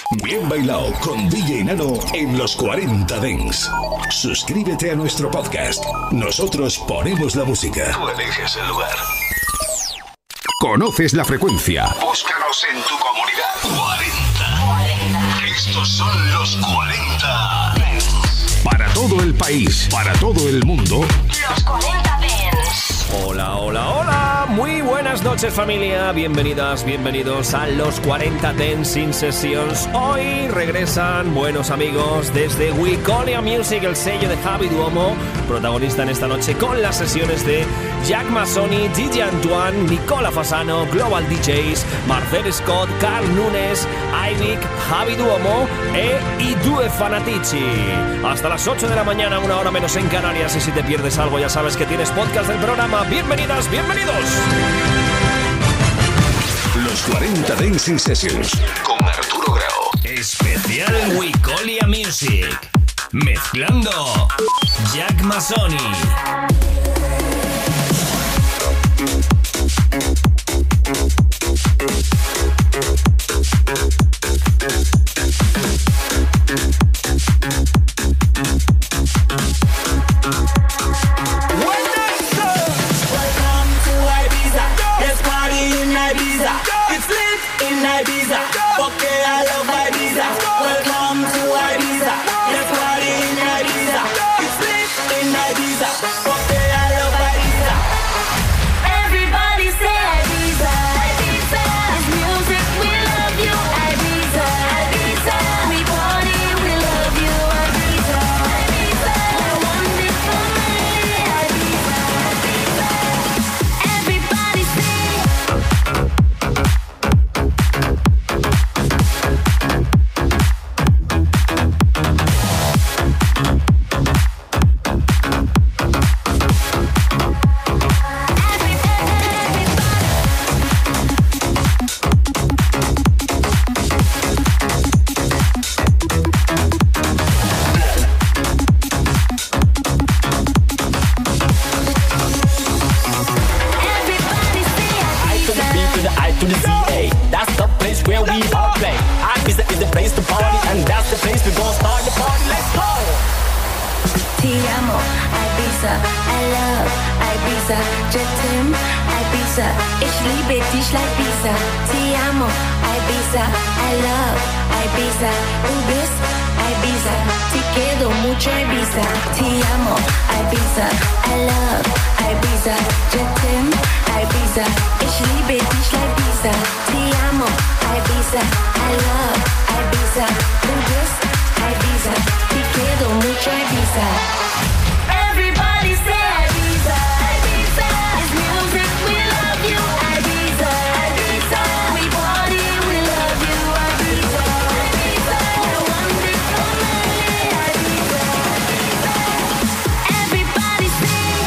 Bien bailado con DJ Nano en los 40 Dance. Suscríbete a nuestro podcast. Nosotros ponemos la música. Tú eliges el lugar. ¿Conoces la frecuencia? Búscanos en tu comunidad. 40. Estos son los 40 Dance. Para todo el país, para todo el mundo. Los 40 Dance. Hola, hola, hola. Muy buenas noches, familia. Bienvenidas, bienvenidos a los 40 Dancing Sessions. Hoy regresan buenos amigos desde Wicolia Music, el sello de Javi Duomo, protagonista en esta noche con las sesiones de Jack Mazzoni, DJ Antoine, Nicola Fasano, Global DJs, Marcel Scott, Carl Nunes, Ivik, Javi Duomo y Due Fanatici. Hasta las 8 de la mañana, una hora menos en Canarias. Y si te pierdes algo, ya sabes que tienes podcast del programa. Bienvenidas, bienvenidos. Los 40 Dancing Sessions con Arturo Grau. Especial Wicolia Music. Mezclando Jack Mazzoni. It's lit in Ibiza. Okay, I love Ibiza. Welcome to Ibiza. Let's party in Ibiza. It's lit in Ibiza. Okay, I love Ibiza. Everybody say Ibiza. Ibiza. It's music, we love you. Ibiza. Ibiza. We party, we love you. Ibiza. Ibiza. We're wonderful, Ibiza. Ibiza. Everybody say. To the CA, that's the place where we all play. Ibiza is the place to party, and that's the place we're gonna start the party. Let's go! Ti amo, Ibiza, I love Ibiza, je t'aime, Ibiza, ich liebe dich like Ibiza. Ti amo, Ibiza, I love Ibiza, du bist Ibiza, te quiero mucho Ibiza. Ti amo, Ibiza, I love Ibiza, je t'aime, Ibiza, ich liebe dich like Ibiza. Ti amo, Ibiza, I love Ibiza, du bist Ibiza, te quiero mucho Ibiza. Everybody say Ibiza. Ibiza. It's music, we love you. Ibiza. Ibiza. We party, we love you. Ibiza. Ibiza. We're wonderful, Ibiza. Ibiza. Everybody say.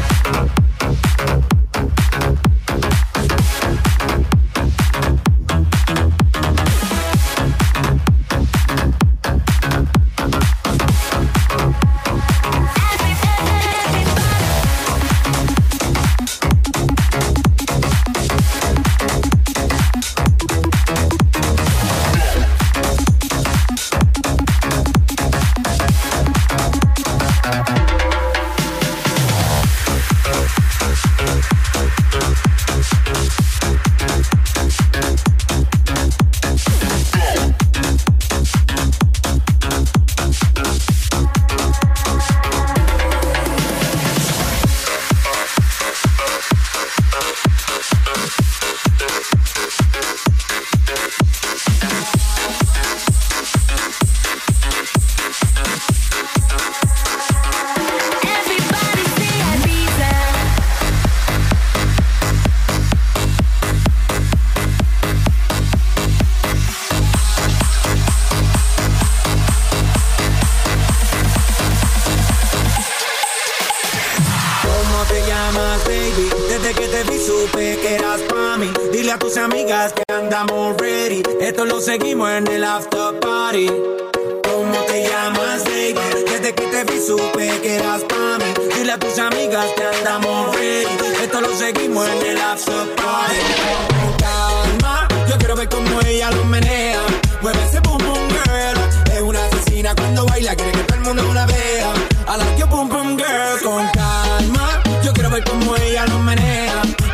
Dile a tus amigas que andamos ready. Esto lo seguimos en el after party. ¿Cómo te llamas, baby? Desde que te vi supe que eras pa' mí. Dile a tus amigas que andamos ready. Esto lo seguimos en el after party. Con calma, yo quiero ver cómo ella lo menea. Mueve ese boom boom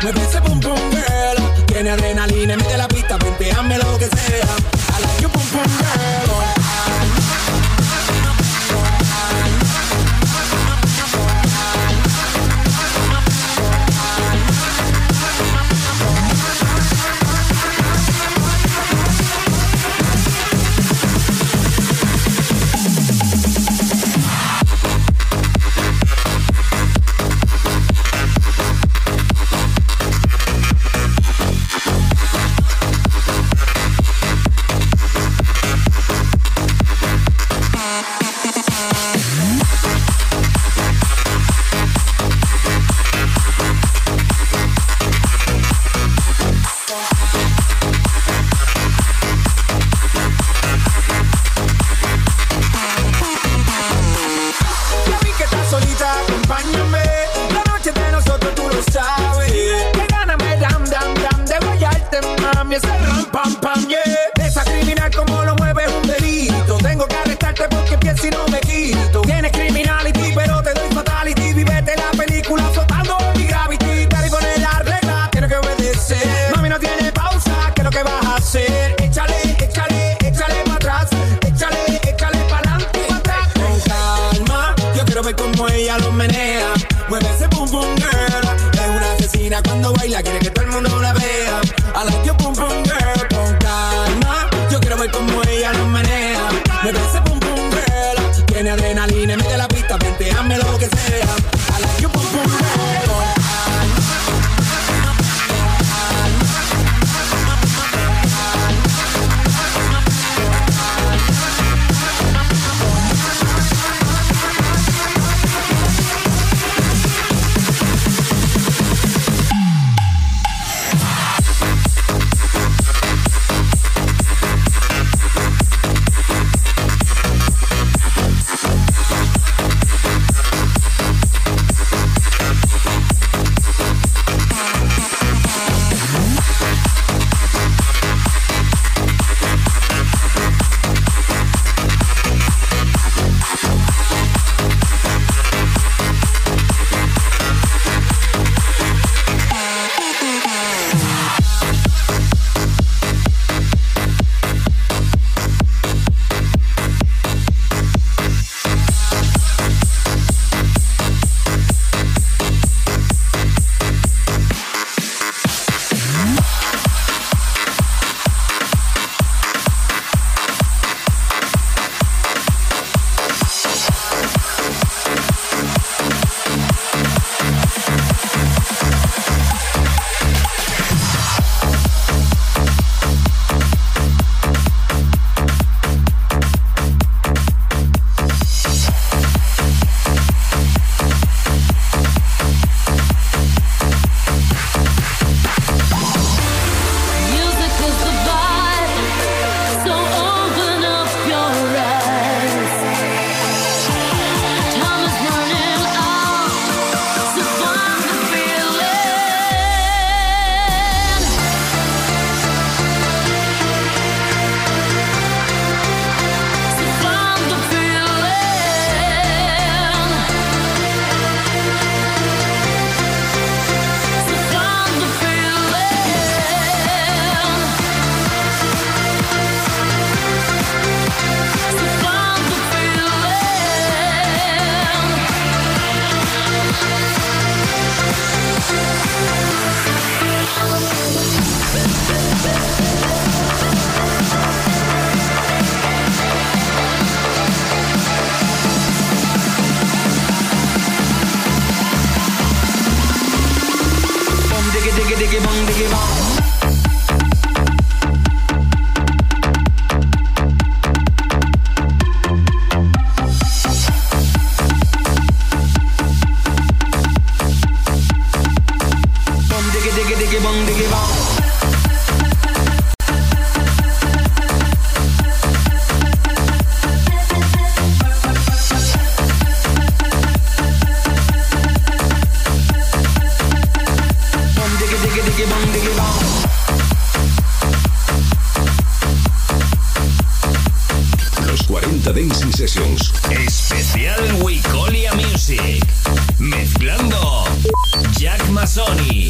Mueve ese pum pum girl. Tiene adrenalina y mete la pista, pimpeame lo que sea. I like you pum pum girl. Dancing Sessions. Especial Wicolia Music. Mezclando Jack Mazzoni.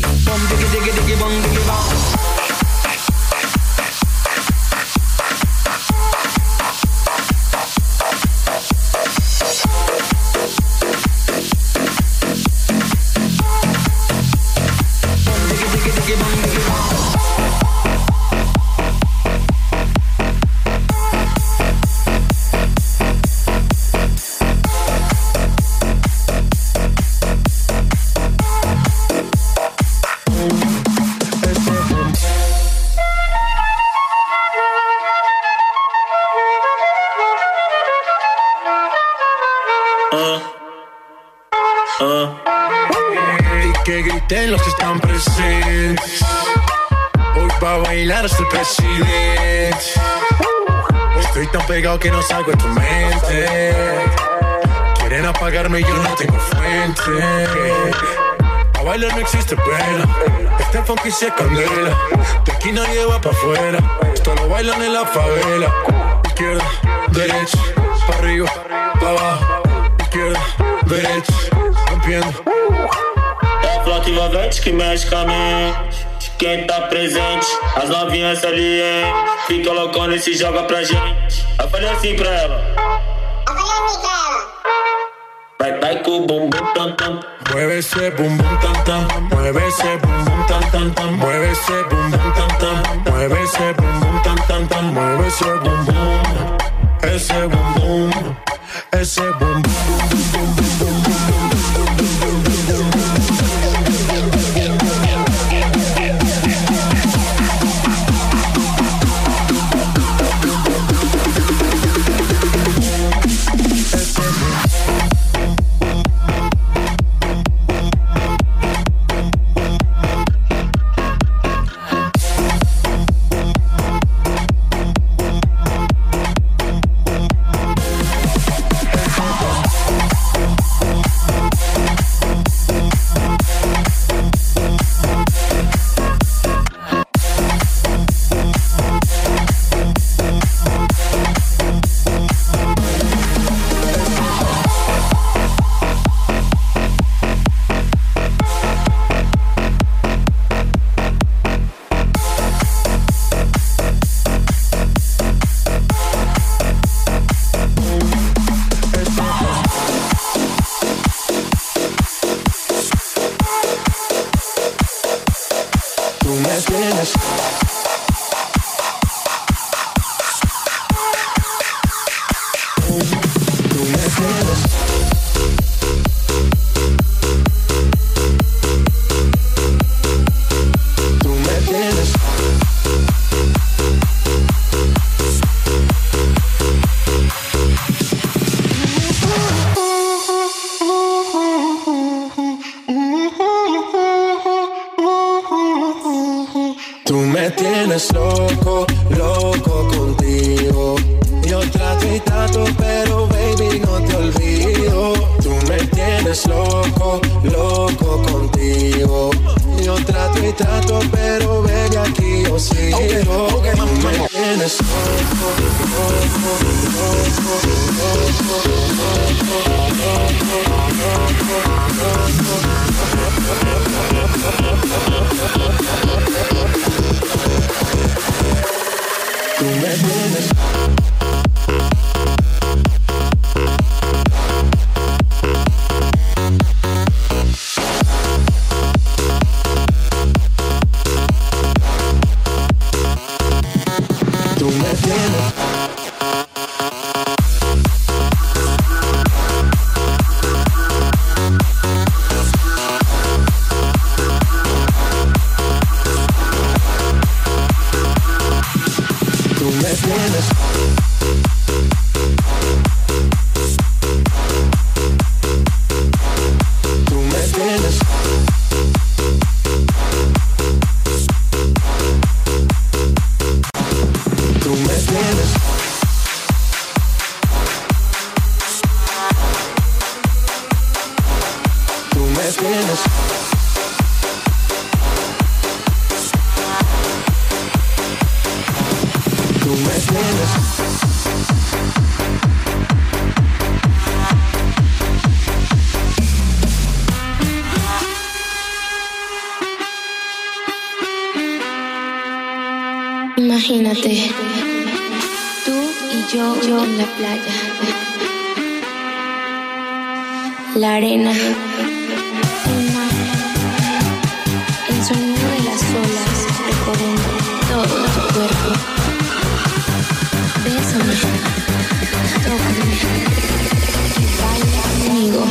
Y que griten los que están presentes. Hoy pa' bailar hasta el presidente. Estoy tan pegado que no salgo de tu mente. Quieren apagarme y yo no tengo fuente. A bailar no existe pena. Este funky se candela. De aquí nadie va pa' afuera. Esto lo bailan en la favela. Izquierda, derecha, pa' arriba, pa' abajo. Izquierda, derecha, rompiendo. É a flota envolvente que mexe com a mente. Quem tá presente, as novinhas salientes. Fica loucona e se joga pra gente. Eu falei assim pra ela. Vai com o bumbum tam tam. Mueve ese bum bum tam tam. Mueve ese bum bum tam tam tam. Mueve ese bum bum tam tam. Mueve ese bum bum tam tam tam. Mueve ese bum bum. Ese bum bum. Ese bum bum bum bum bum bum bum. tienes loco, loco contigo. Yo trato y trato, pero baby no te olvido. Tú me tienes loco, loco contigo. Yo trato y trato, pero baby aquí yo sigo. Okay, tú me tienes loco, loco, tú me tienes. Tú me tienes. Tú me tienes. Tú me tienes. Tú me tienes. Tú me tienes. Tú me tienes. Imagínate, tú y yo en la playa, la arena, el mar, el sonido de las olas recorriendo todo tu cuerpo. Bésame, tócame y baila conmigo.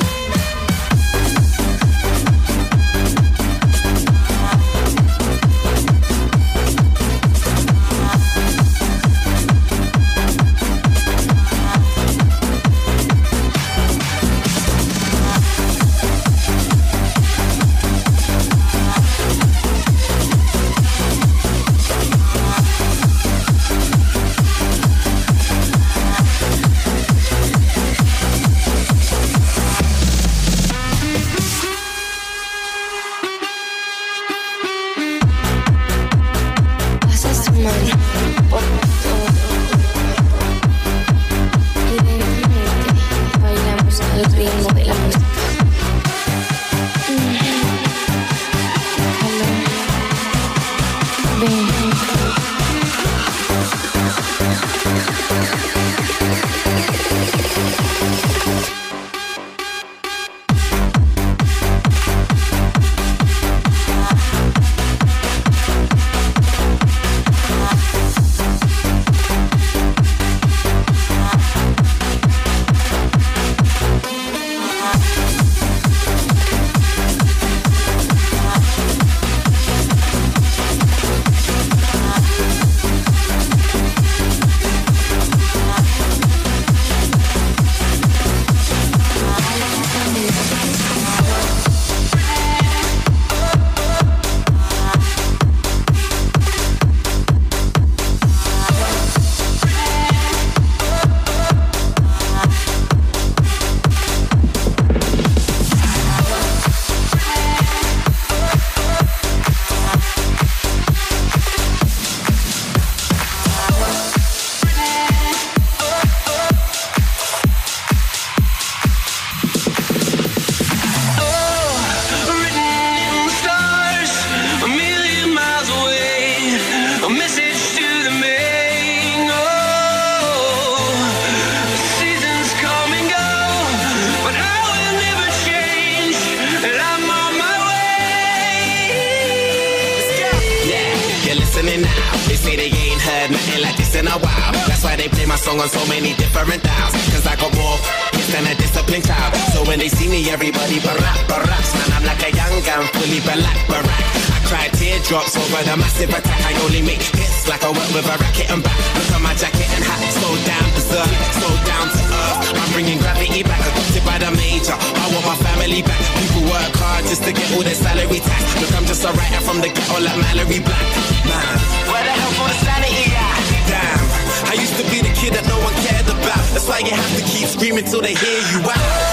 song on so many different dials. Cause I got more hits than a disciplined child. So when they see me, everybody baraps. Man, I'm like a young gun, fully black barack. I cry teardrops over the massive attack. I only make hits like I work with a racket and back. Look at my jacket and hat, slow down, berserk, slow down to earth. I'm bringing gravity back, adopted by the major. I want my family back. People work hard just to get all their salary tax. Look, I'm just a writer from the ghetto like Mallory Black. Man, where the hell for the sanity at? Damn, I used to be the kid that no one cared about. That's why you have to keep screaming till they hear you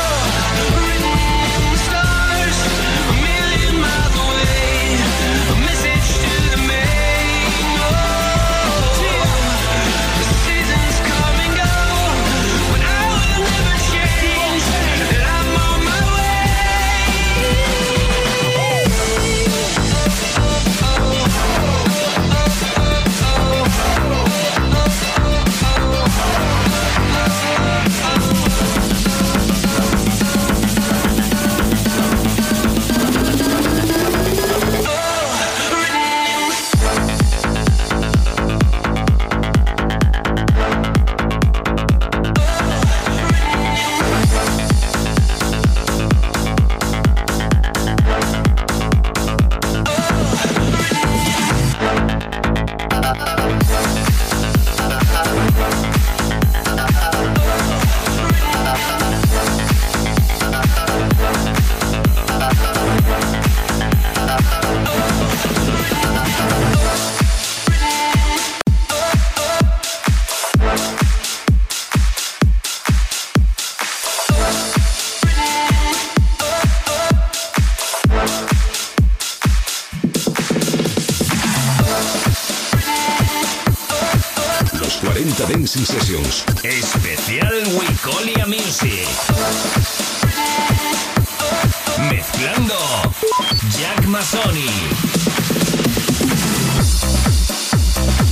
out. Dancing Sessions. Especial Wicolia Music. Mezclando Jack Mazzoni.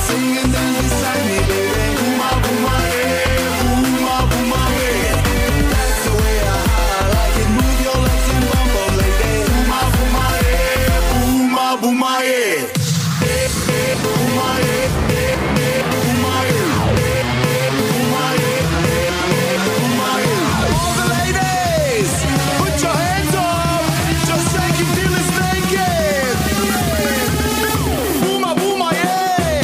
Singing down beside me, baby. Booma, booma, yeah. Booma, booma, yeah. That's the way I like it. Move your legs and bumble lady. Booma, booma, yeah. Booma, booma, yeah. Booma, yeah. Booma, yeah. Booma, yeah. Booma, yeah. All the ladies, put your hands up. Just shake it till it's naked. Booma, booma, yeah.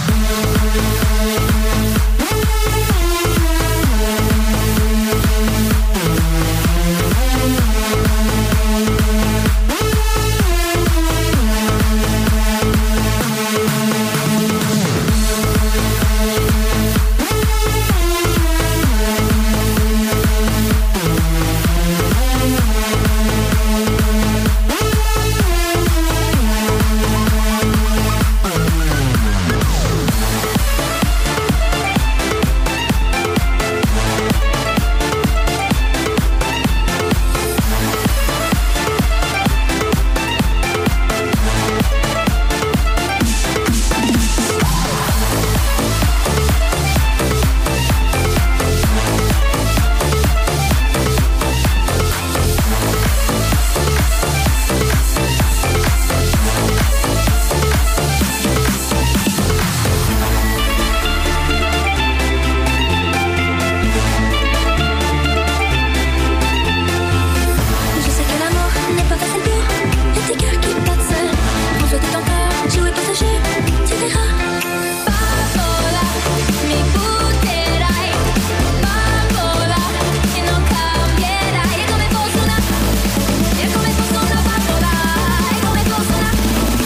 Je sais que l'amour n'est pas facile pour les petits cœurs qui battent seuls. Prends-toi de ton cœur, jouer passager, tu verras. Bambola, mi butterai. Bambola, e non cambierai. È come fosse una bambola. È come fosse una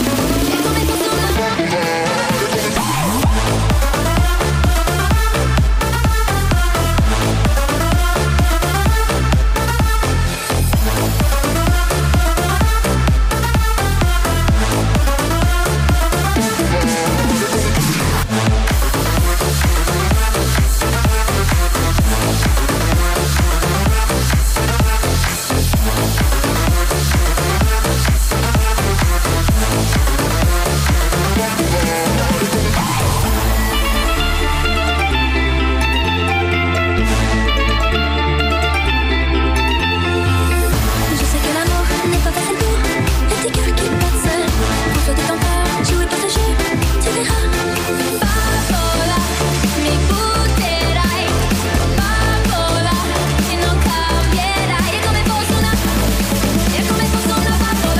Je sais que l'amour n'est pas facile pour les petits cœurs qui battent seuls. Prends-toi de ton cœur, jouer passager, tu verras. Bambola, mi butterai. Bambola, e non cambierai. È come fosse una bambola. È come fosse una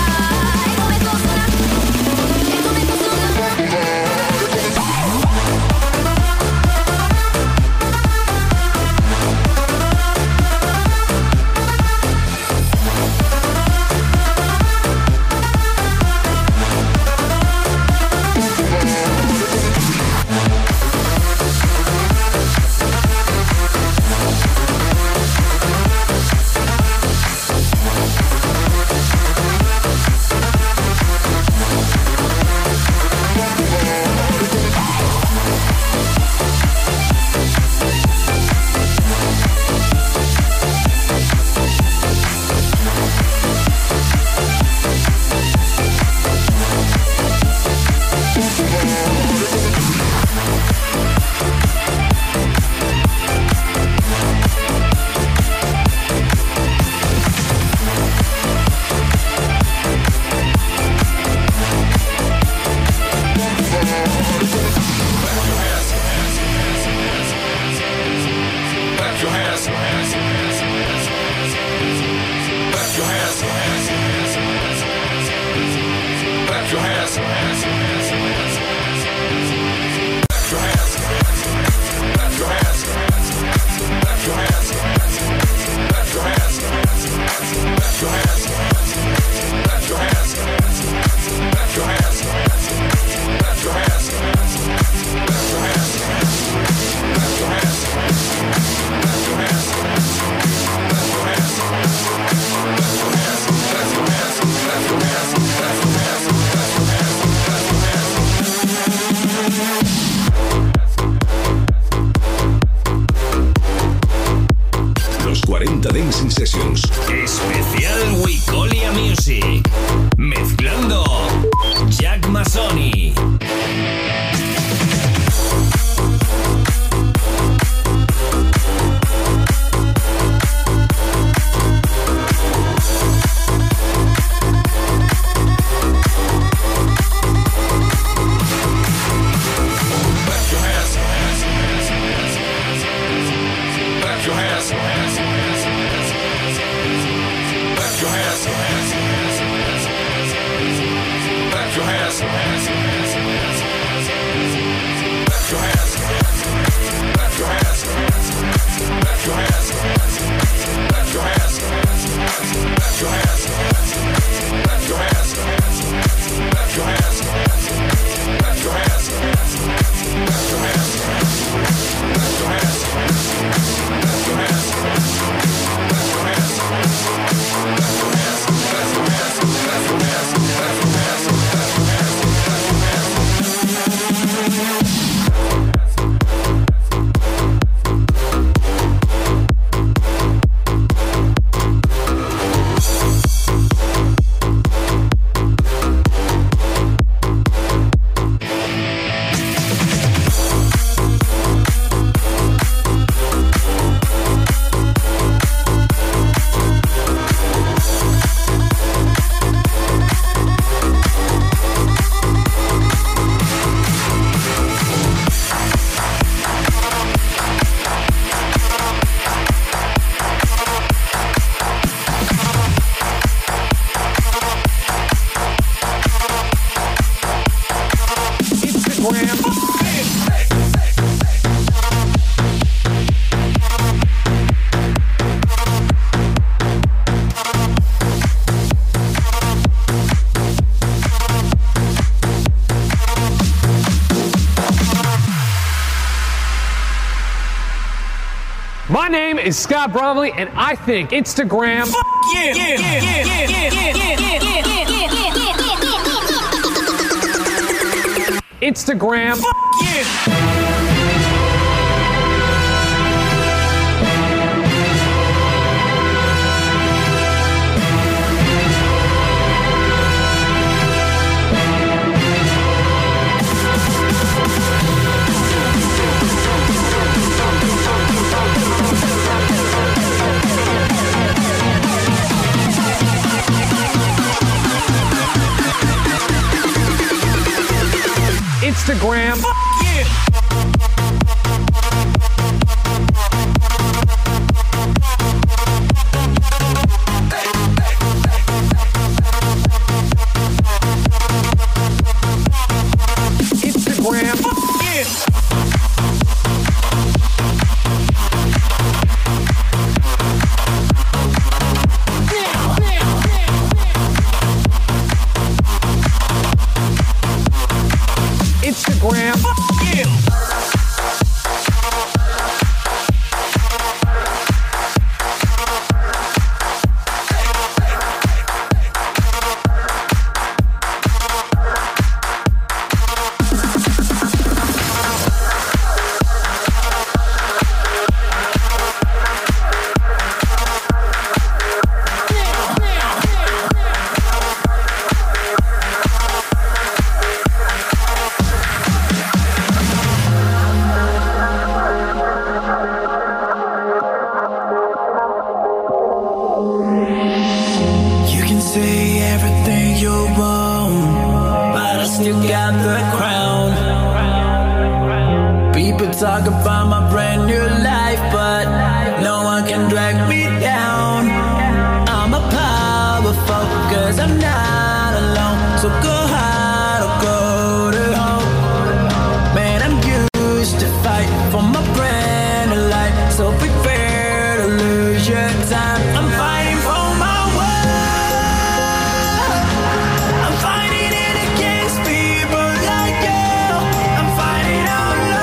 Dancing Sessions. Especial Wicolia Music. Mezclando Jack Mazzoni. My name is Scott Bromley, and I think Instagram. Instagram. Instagram. Talk about my brand new life, but no one can drag me down. I'm a powerful, cause I'm not alone. So go hard or go to home. Man, I'm used to fight for my brand new life, so prepare to lose your time. I'm fighting for my world. I'm fighting it against people like you. I'm fighting out loud.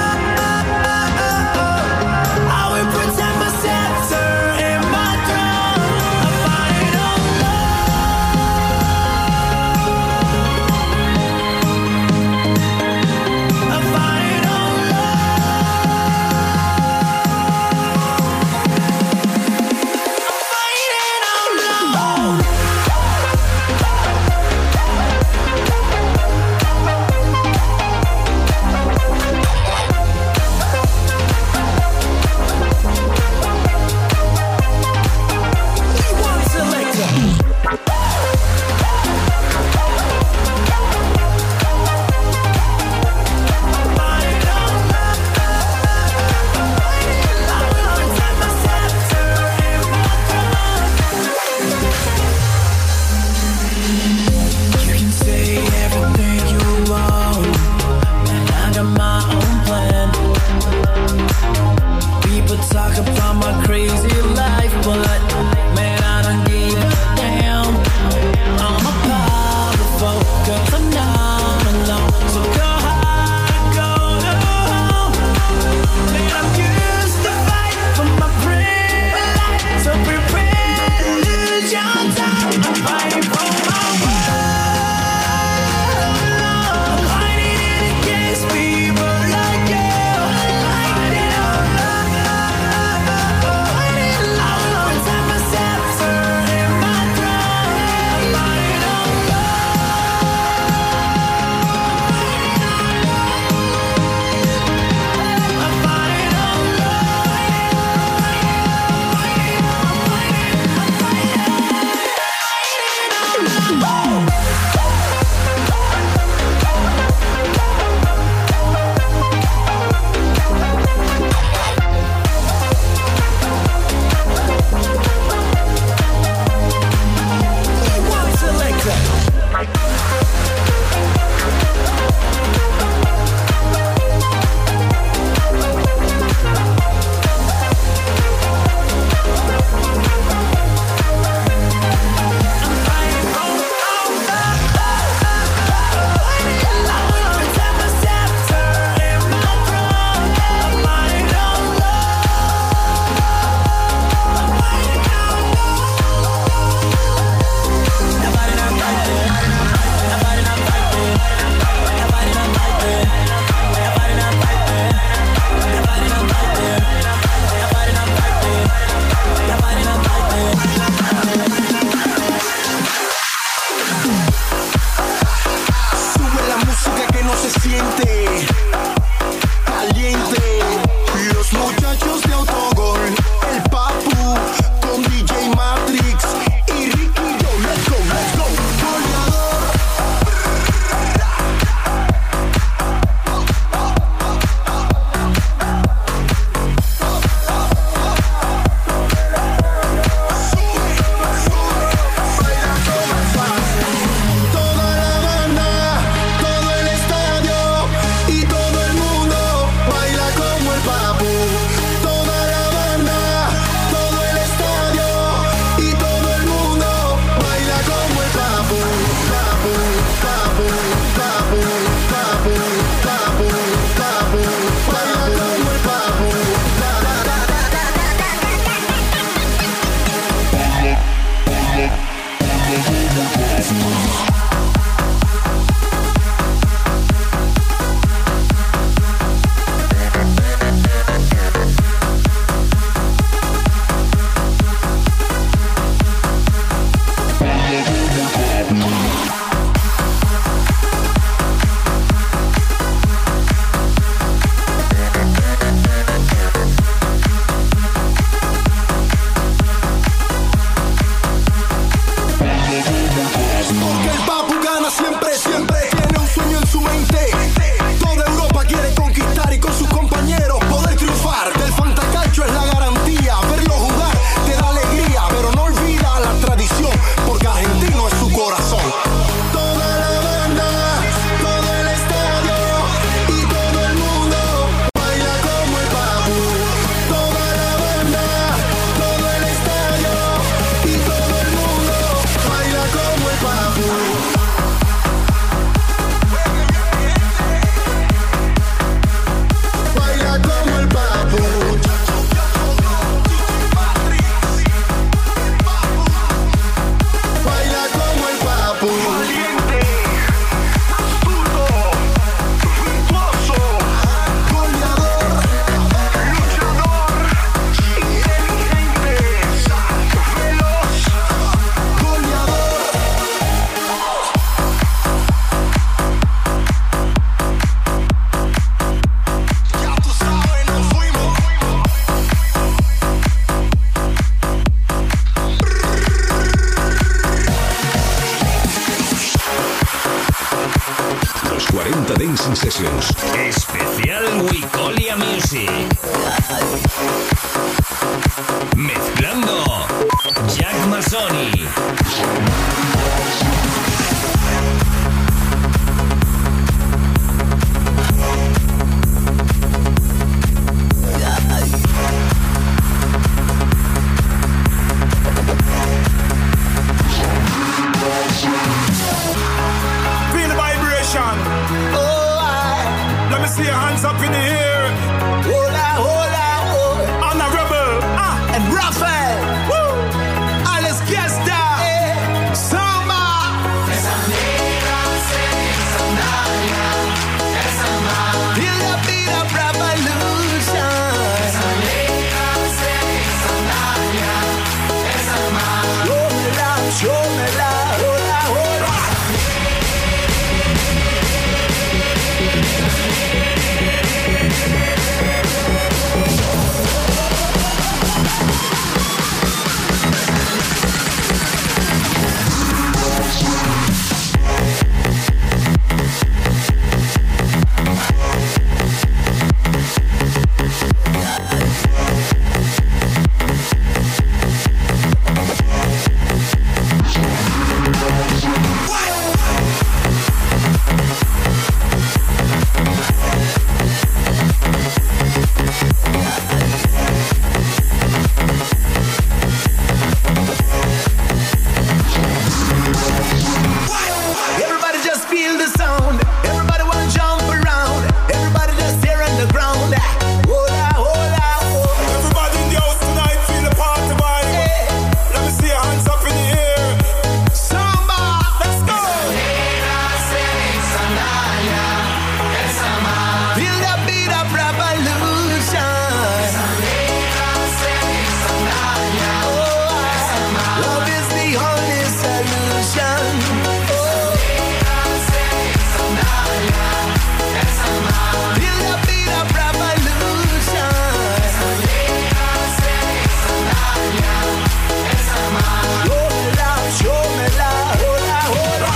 People Sessions. Especial Wicolia Music. Mezclando Jack Mazzoni. Feel the vibration. Let me see your hands up in the air. Hola, hola, oh. Honorable and Raphael. Woo. Alles fiesta. Samba. Feel the beat of revolution. Show me love, hola, hola. Everybody just feel the sound. Everybody wanna jump around. Everybody just stare on the ground. Hola, hola, oh. Everybody in the house tonight feel the party vibe. Let me see your hands up in the air. Samba, let's go. Feel the beat of revolution. Love is the only solution. Feel the beat of revolution. Show me love, hola, hola.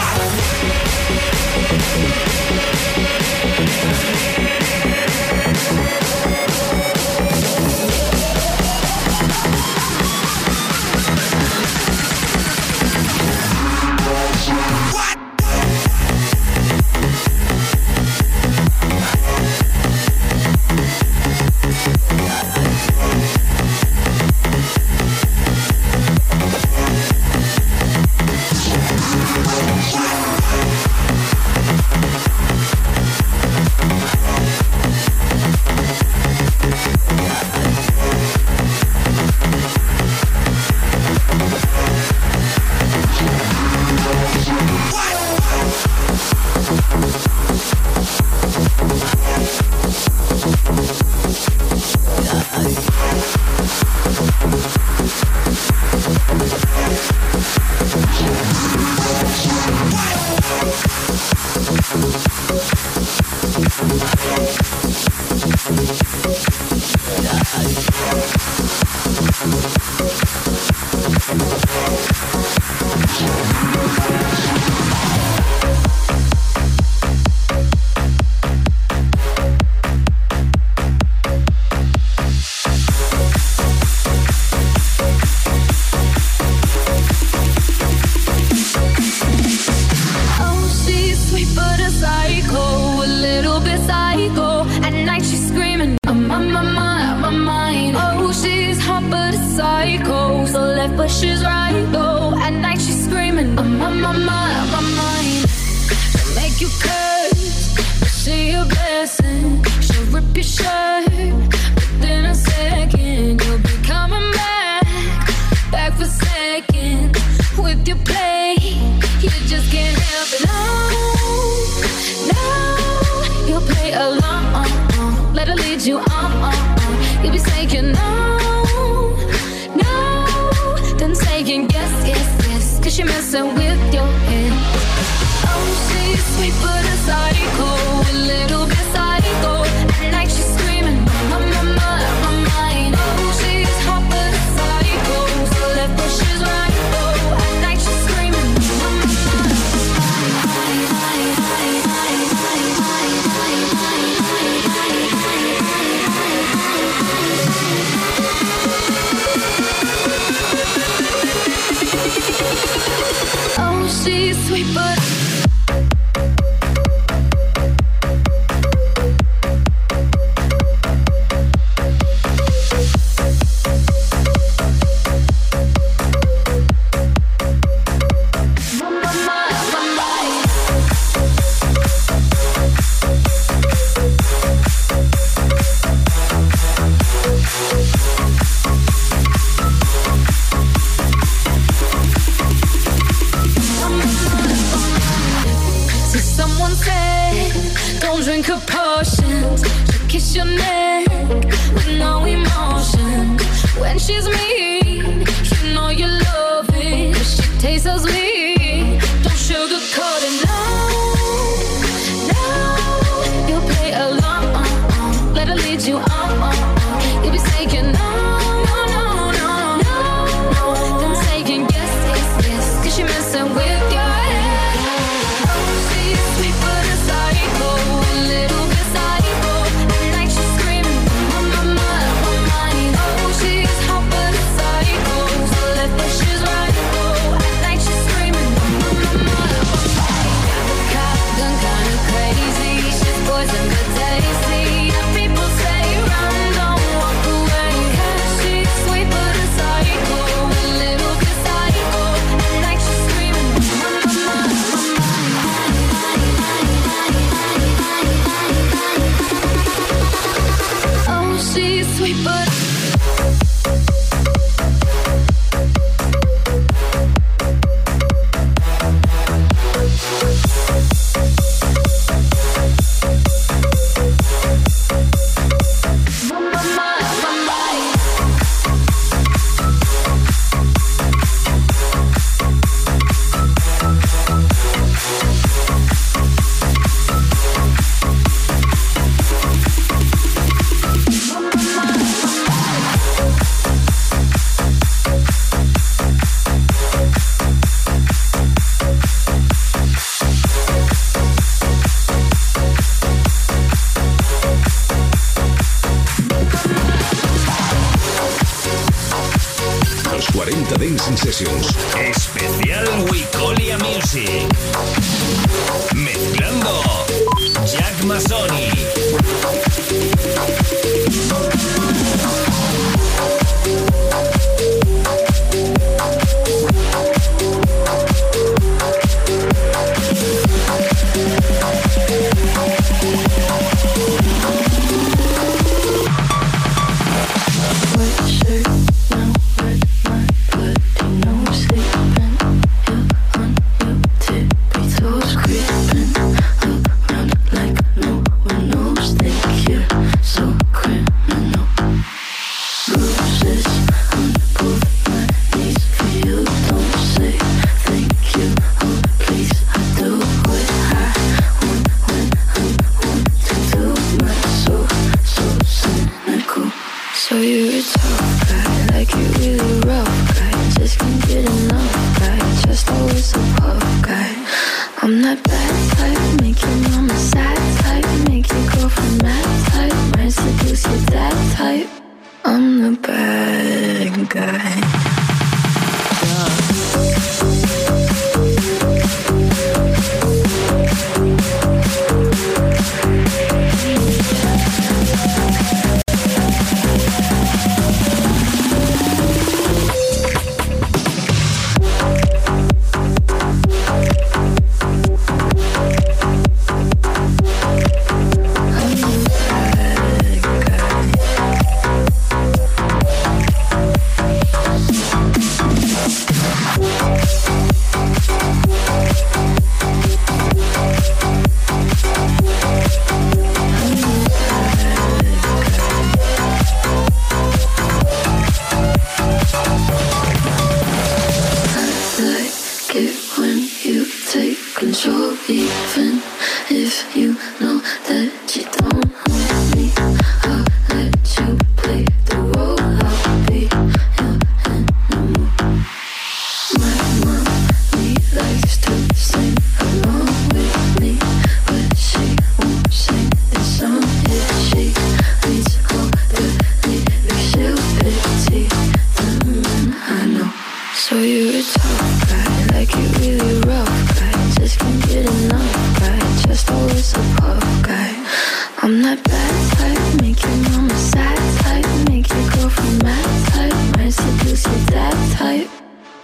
Oh, she's sweet but a psycho, a little bit psycho. At night she's screaming, I'm on my mind. Oh, she's hot but a psycho, so left but she's right though. At night she's screaming, I'm on my mind. She'll make you curse, but she a blessing. She'll rip your shirt, within a second you'll be coming back for second. With your play, you just can't help it. No, you'll play along. Let her lead you on. You'll be saying no, then saying yes, cause you're messing with your head. Oh, she's sweet but a psycho, a little bit psycho. At night she's screaming, my mind. Oh, she's hot but a psycho, so left but she's right. Oh, at night she's screaming, my mind. sweet, but Sessions. Especial Wicolia Music. Mezclando Jack Mazzoni.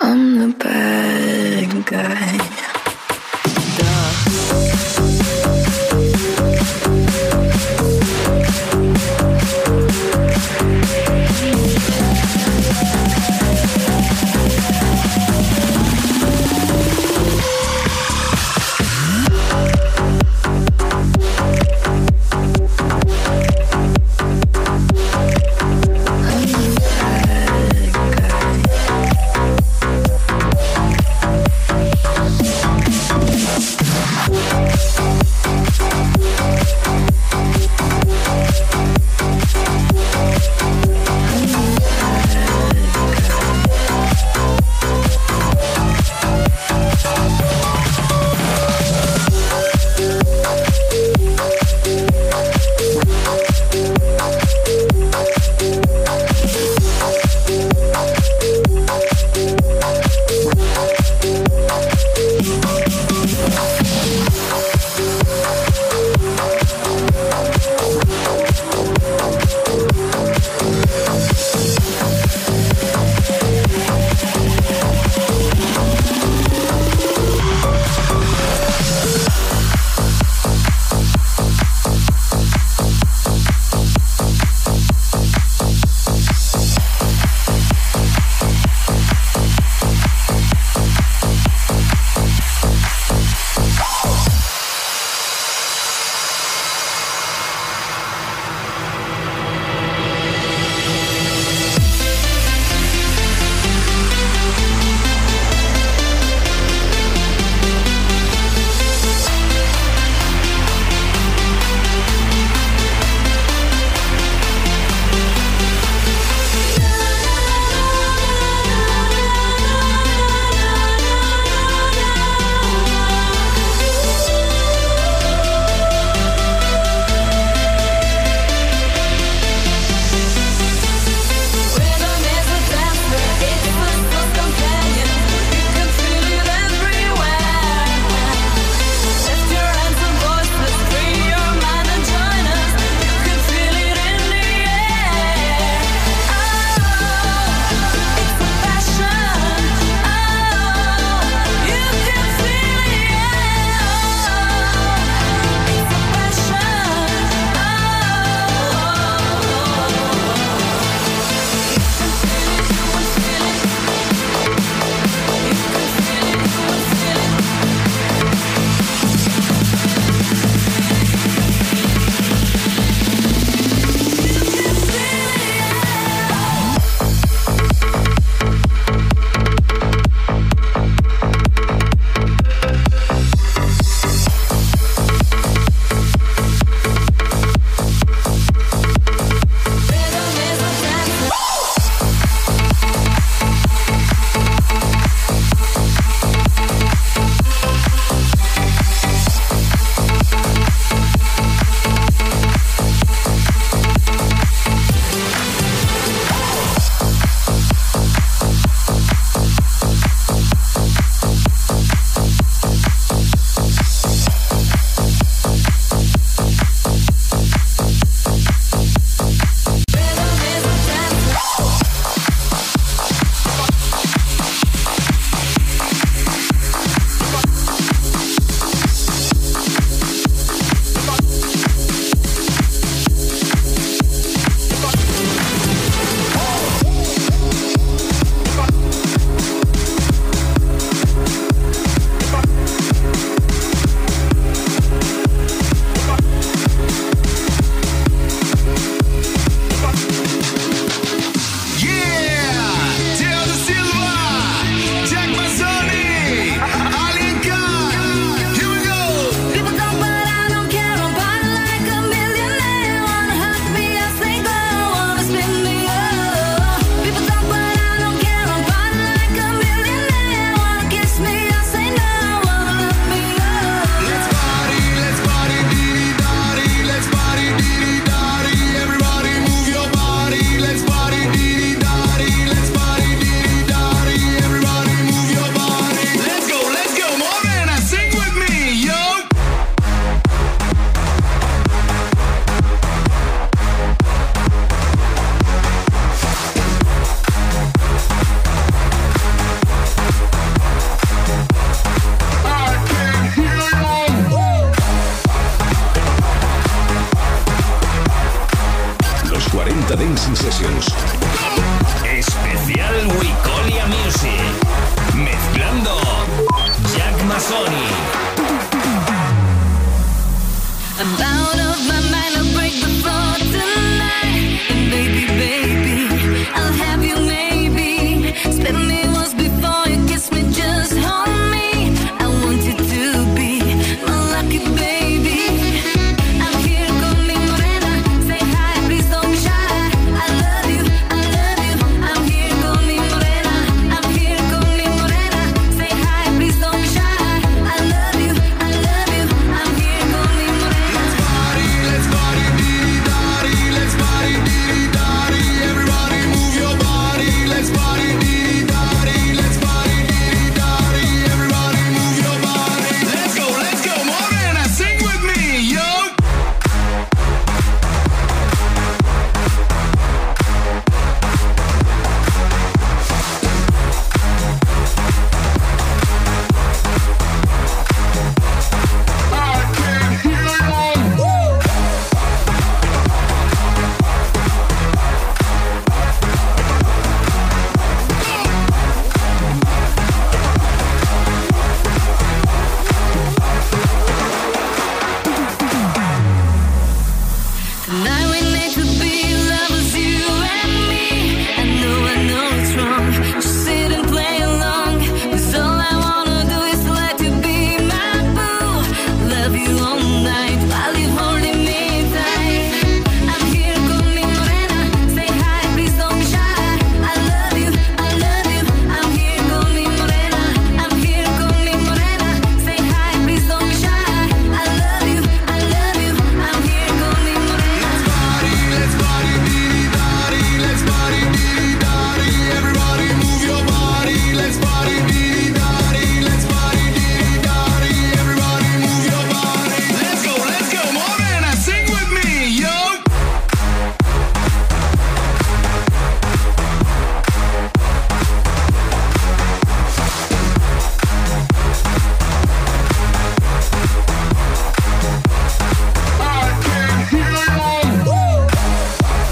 I'm the bad guy. 40 Dancing Sessions. Especial Wicolia Music. Mezclando Jack Mazzoni. About